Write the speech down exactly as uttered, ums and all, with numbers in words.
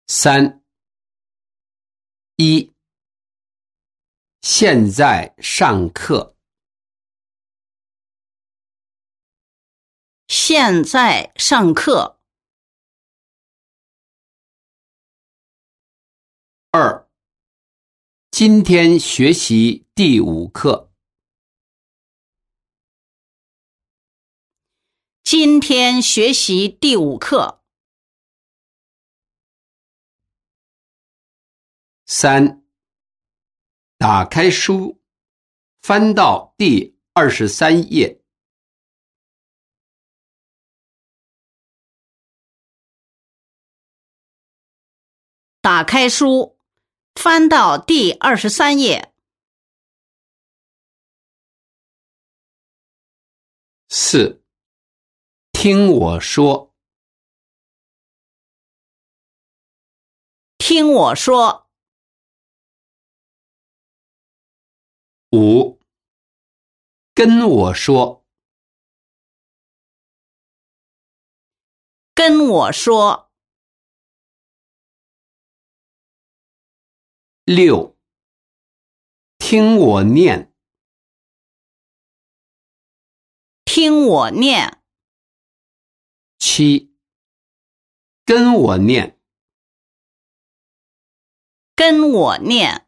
三、一、现在上课。 现在上课。 二、今天学习第五课。 今天学习第五课。 三、打开书，翻到第二十三页。 打开书，翻到第二十三页。 四、听我说。 听我说。 五、跟我说。 跟我说。 六、听我念。 听我念。 七、跟我念。 跟我念。